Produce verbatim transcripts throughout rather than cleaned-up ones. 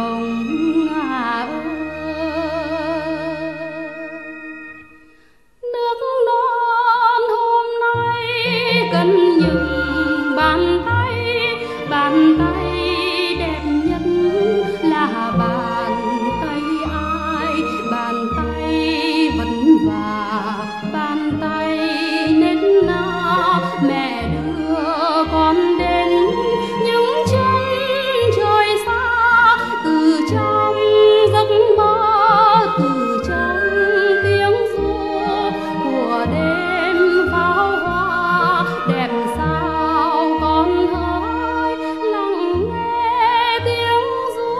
bồng à ơi. Nước non hôm nay cần những bàn tay, bàn tay đẹp nhất là bàn tay ai, bàn tay vất vả, bàn tay nết na. Mẹ đưa con đến những chân trời xa, từ trong giấc mơ, từ trong tiếng ru của đêm pháo hoa. Đẹp sao con hỡi lắng nghe tiếng ru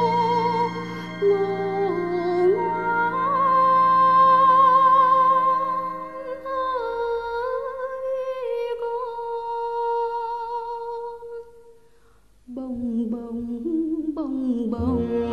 ngủ ngon hỡi con. Bồng bồng bồng bồng